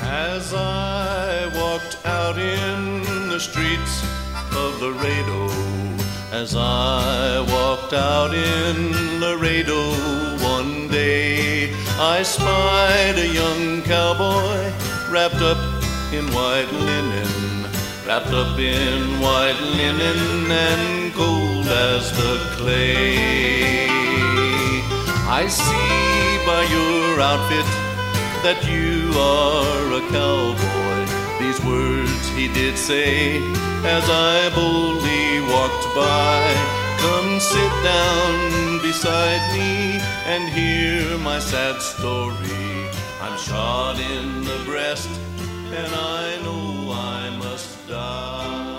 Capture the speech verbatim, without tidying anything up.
As I walked out in the streets of Laredo, as I walked out in Laredo one day, I spied a young cowboy wrapped up in white linen, wrapped up in white linen and cold as the clay. I see by your outfit that you are a cowboy. These words he did say as I boldly walked by. Come sit down beside me and hear my sad story. I'm shot in the breast and I know I must die.